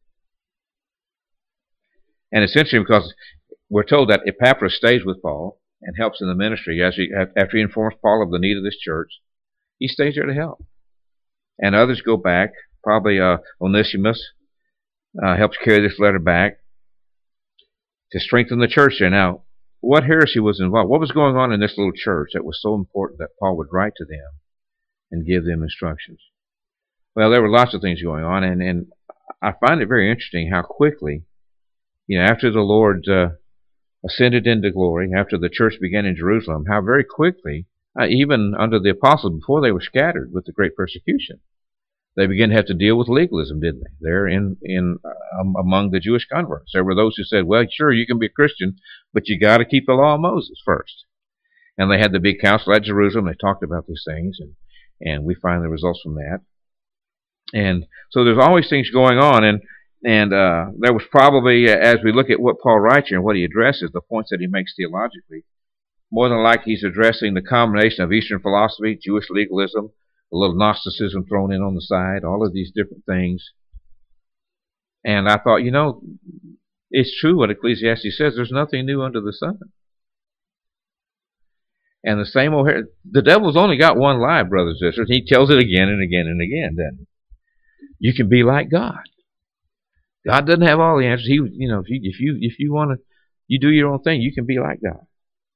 And it's interesting because we're told that Epaphras stays with Paul and helps in the ministry. After he informs Paul of the need of this church, he stays there to help. And others go back. Probably Onesimus helps carry this letter back to strengthen the church there. Now, what heresy was involved? What was going on in this little church that was so important that Paul would write to them and give them instructions? Well, there were lots of things going on, and I find it very interesting how quickly, after the Lord ascended into glory, after the church began in Jerusalem, how very quickly, even under the apostles, before they were scattered with the great persecution, they began to have to deal with legalism, didn't they? There among the Jewish converts, there were those who said, well, sure, you can be a Christian, but you got to keep the law of Moses first. And they had the big council at Jerusalem. They talked about these things, and we find the results from that. And so there's always things going on, and there was probably, as we look at what Paul writes here and what he addresses, the points that he makes theologically, more than likely he's addressing the combination of Eastern philosophy, Jewish legalism, a little Gnosticism thrown in on the side, all of these different things. And I thought, it's true what Ecclesiastes says, there's nothing new under the sun. And the same old, the devil's only got one lie, brothers and sisters. He tells it again and again and again, doesn't he? You can be like God. God doesn't have all the answers. If you want to, you do your own thing, you can be like God.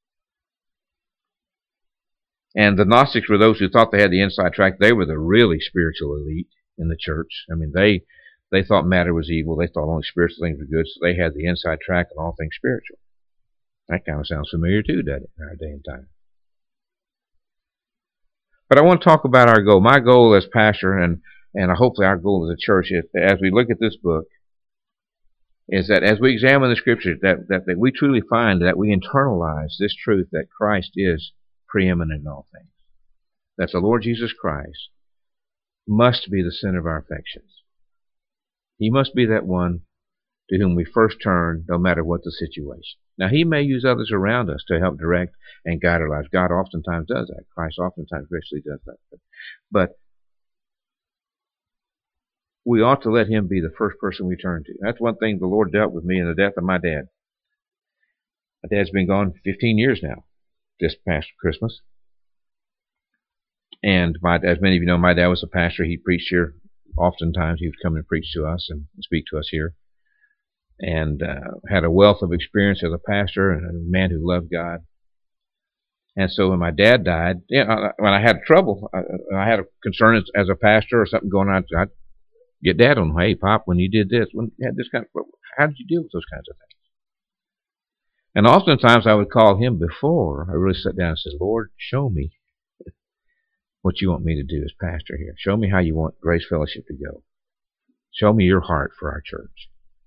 And the Gnostics were those who thought they had the inside track. They were the really spiritual elite in the church. I mean, they thought matter was evil. They thought only spiritual things were good, so they had the inside track on all things spiritual. That kind of sounds familiar too, doesn't it, in our day and time? But I want to talk about our goal. My goal as pastor, and hopefully our goal as a church, as we look at this book, is that as we examine the Scriptures, that we truly find that we internalize this truth that Christ is preeminent in all things. That the Lord Jesus Christ must be the center of our affections. He must be that one to whom we first turn, no matter what the situation. Now, he may use others around us to help direct and guide our lives. God oftentimes does that. Christ oftentimes graciously does that. But we ought to let him be the first person we turn to. That's one thing the Lord dealt with me in the death of my dad. My dad's been gone 15 years now, this past Christmas. And as many of you know, my dad was a pastor. He preached here oftentimes. He would come and preach to us and speak to us here. And had a wealth of experience as a pastor and a man who loved God. And so when my dad died, when I had trouble, I had a concern as a pastor or something going on, I'd get Dad on, hey, Pop, when you did this, when you had this kind of trouble, how did you deal with those kinds of things? And oftentimes I would call him before I really sat down and said, Lord, show me what you want me to do as pastor here. Show me how you want Grace Fellowship to go. Show me your heart for our church.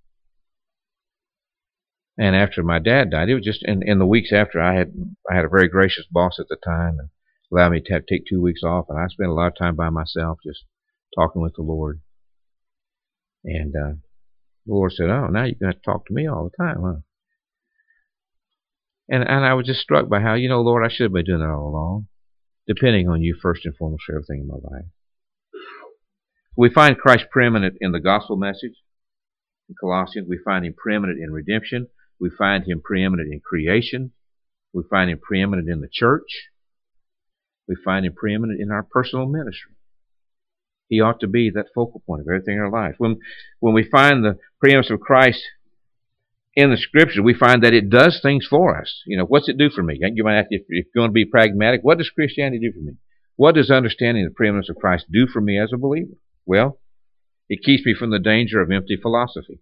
And after my dad died, it was just in the weeks after, I had a very gracious boss at the time and allowed me to take 2 weeks off, and I spent a lot of time by myself just talking with the Lord. And the Lord said, oh, now you're going to have to talk to me all the time, huh? And I was just struck by how, Lord, I should have been doing that all along, depending on you first and foremost for everything in my life. We find Christ preeminent in the gospel message in Colossians. We find him preeminent in redemption. We find him preeminent in creation. We find him preeminent in the church. We find him preeminent in our personal ministry. He ought to be that focal point of everything in our life. When we find the preeminence of Christ in the Scripture, we find that it does things for us. What's it do for me? You might ask, if you're going to be pragmatic, what does Christianity do for me? What does understanding the preeminence of Christ do for me as a believer? Well, it keeps me from the danger of empty philosophy.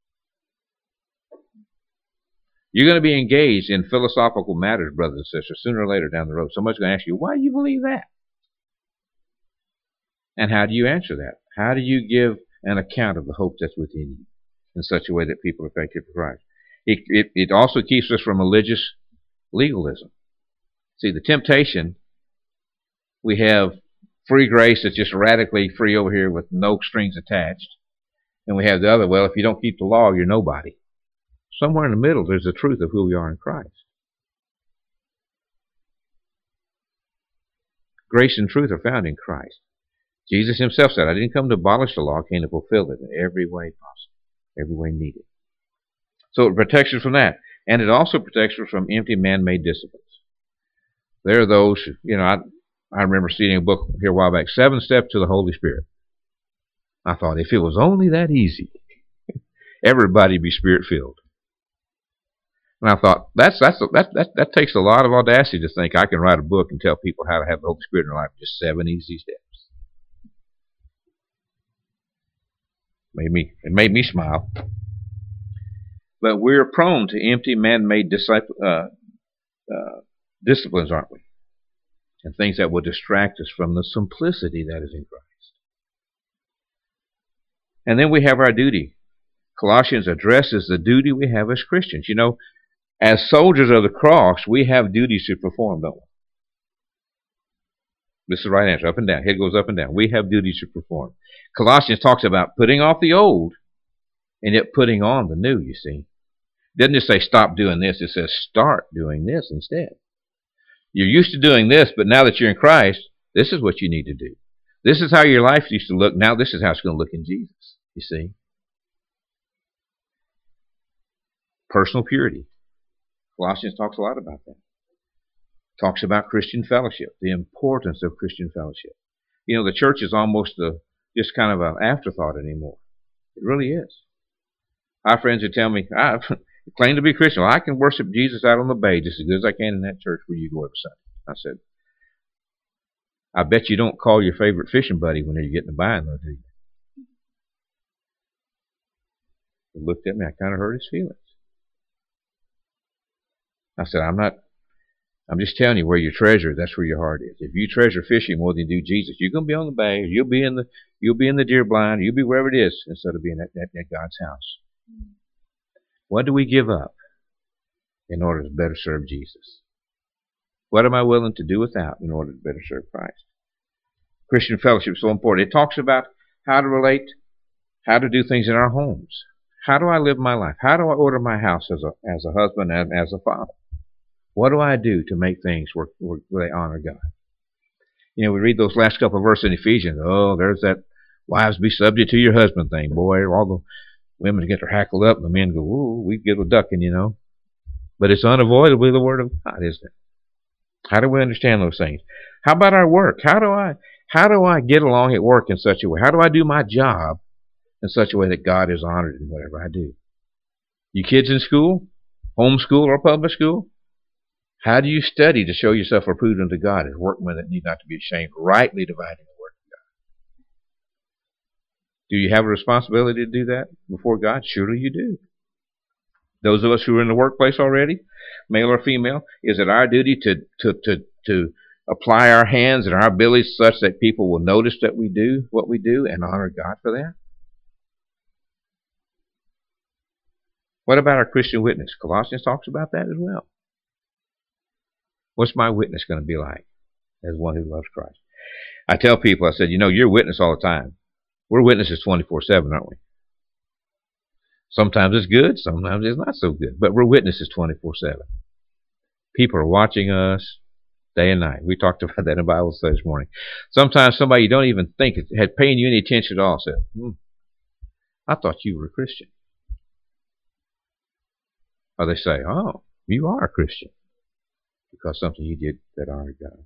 You're going to be engaged in philosophical matters, brothers and sisters, sooner or later down the road. Somebody's going to ask you, why do you believe that? And how do you answer that? How do you give an account of the hope that's within you in such a way that people are effective for Christ? It also keeps us from religious legalism. See, the temptation, we have free grace that's just radically free over here with no strings attached. And we have the other, well, if you don't keep the law, you're nobody. Somewhere in the middle, there's the truth of who we are in Christ. Grace and truth are found in Christ. Jesus himself said, I didn't come to abolish the law, I came to fulfill it in every way possible, every way needed. So it protects us from that. And it also protects us from empty man-made disciplines. There are those, I remember reading a book here a while back, 7 Steps to the Holy Spirit. I thought, if it was only that easy, everybody would be Spirit-filled. And I thought, that takes a lot of audacity to think I can write a book and tell people how to have the Holy Spirit in their life. Just 7 easy steps. It made me smile. But we're prone to empty man-made disciplines, aren't we? And things that will distract us from the simplicity that is in Christ. And then we have our duty. Colossians addresses the duty we have as Christians. As soldiers of the cross, we have duties to perform, don't we? This is the right answer, up and down. Head goes up and down. We have duties to perform. Colossians talks about putting off the old and yet putting on the new, you see. It doesn't just say stop doing this. It says start doing this instead. You're used to doing this, but now that you're in Christ, this is what you need to do. This is how your life used to look. Now this is how it's going to look in Jesus, you see. Personal purity. Colossians talks a lot about that. Talks about Christian fellowship, the importance of Christian fellowship. The church is almost just kind of an afterthought anymore. It really is. Our friends would tell me, I claim to be Christian. Well, I can worship Jesus out on the bay just as good as I can in that church where you go every Sunday. I said, I bet you don't call your favorite fishing buddy when you're getting to buying, though, do you? He looked at me. I kind of hurt his feelings. I said, I'm just telling you where your treasure is, that's where your heart is. If you treasure fishing more than you do Jesus, you're going to be on the bay, or you'll be in the deer blind, or you'll be wherever it is, instead of being at God's house. What do we give up in order to better serve Jesus? What am I willing to do without in order to better serve Christ? Christian fellowship is so important. It talks about how to relate, how to do things in our homes. How do I live my life? How do I order my house as a husband and as a father? What do I do to make things work where they honor God? We read those last couple of verses in Ephesians. Oh, there's that wives be subject to your husband thing. Boy, all the women get their hackle up and the men go, ooh, we get a ducking, But it's unavoidably the Word of God, isn't it? How do we understand those things? How about our work? How do I get along at work in such a way? How do I do my job in such a way that God is honored in whatever I do? You kids in school, homeschool or public school, how do you study to show yourself approved unto God as workmen that need not to be ashamed, rightly dividing the word of God? Do you have a responsibility to do that before God? Surely you do. Those of us who are in the workplace already, male or female, is it our duty to apply our hands and our abilities such that people will notice that we do what we do and honor God for that? What about our Christian witness? Colossians talks about that as well. What's my witness going to be like as one who loves Christ? I tell people, I said, you're a witness all the time. We're witnesses 24/7, aren't we? Sometimes it's good, sometimes it's not so good, but we're witnesses 24/7. People are watching us day and night. We talked about that in Bible study this morning. Sometimes somebody you don't even think had paying you any attention at all said, I thought you were a Christian. Or they say, oh, you are a Christian. Because something you did that honored God.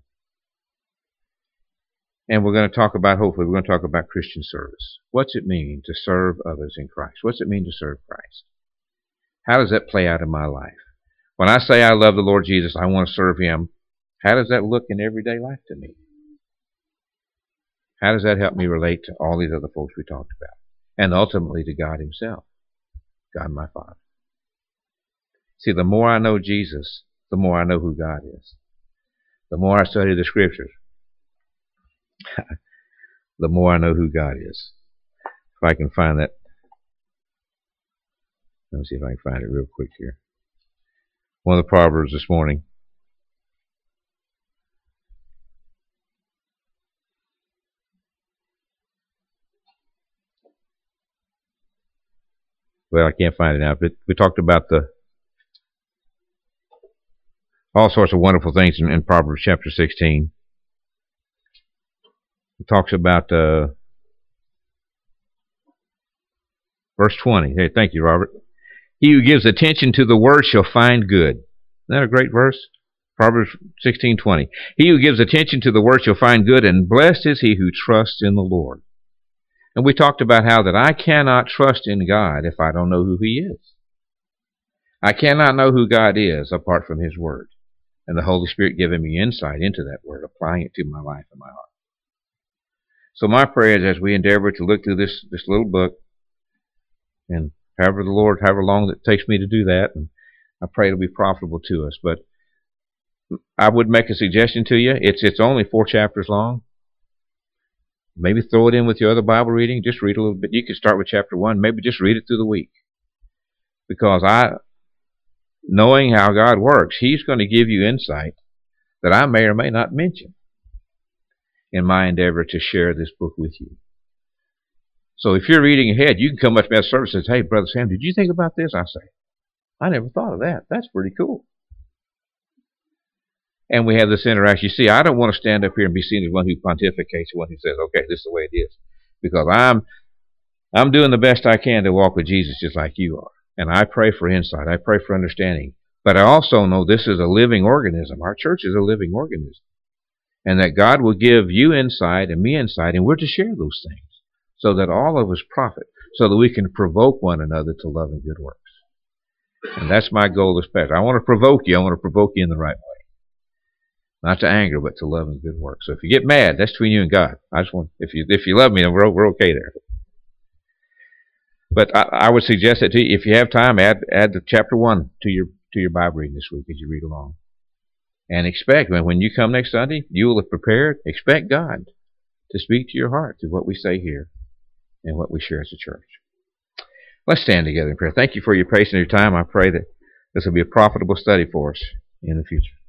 And we're going to talk about, hopefully, we're going to talk about Christian service. What's it mean to serve others in Christ? What's it mean to serve Christ? How does that play out in my life? When I say I love the Lord Jesus, I want to serve Him, how does that look in everyday life to me? How does that help me relate to all these other folks we talked about? And ultimately to God Himself, God my Father. See, the more I know Jesus, the more I know who God is. The more I study the Scriptures, the more I know who God is. If I can find that. Let me see if I can find it real quick here. One of the Proverbs this morning. Well, I can't find it now, but we talked about all sorts of wonderful things in Proverbs chapter 16. It talks about verse 20. Hey, thank you, Robert. He who gives attention to the word shall find good. Isn't that a great verse? Proverbs 16:20. He who gives attention to the word shall find good, and blessed is he who trusts in the Lord. And we talked about how that I cannot trust in God if I don't know who He is. I cannot know who God is apart from His Word, and the Holy Spirit giving me insight into that Word, applying it to my life and my heart. So my prayer is, as we endeavor to look through this little book, and however long it takes me to do that, and I pray it'll be profitable to us. But I would make a suggestion to you. It's only 4 chapters long. Maybe throw it in with your other Bible reading. Just read a little bit. You can start with chapter 1. Maybe just read it through the week. Because knowing how God works, He's going to give you insight that I may or may not mention in my endeavor to share this book with you. So if you're reading ahead, you can come up to me after service and say, "Hey, Brother Sam, did you think about this?" I say, "I never thought of that. That's pretty cool." And we have this interaction. You see, I don't want to stand up here and be seen as one who pontificates, one who says, "Okay, this is the way it is," because I'm doing the best I can to walk with Jesus just like you are. And I pray for insight. I pray for understanding. But I also know this is a living organism. Our church is a living organism. And that God will give you insight and me insight, and we're to share those things so that all of us profit, so that we can provoke one another to love and good works. And that's my goal this past. I want to provoke you. I want to provoke you in the right way. Not to anger, but to love and good work. So if you get mad, that's between you and God. I just want, if you love me, then we're okay there. But I would suggest that to you, if you have time, add the chapter 1 to your Bible reading this week as you read along. And expect, when you come next Sunday, you will have prepared. Expect God to speak to your heart through what we say here and what we share as a church. Let's stand together in prayer. Thank you for your patience and your time. I pray that this will be a profitable study for us in the future.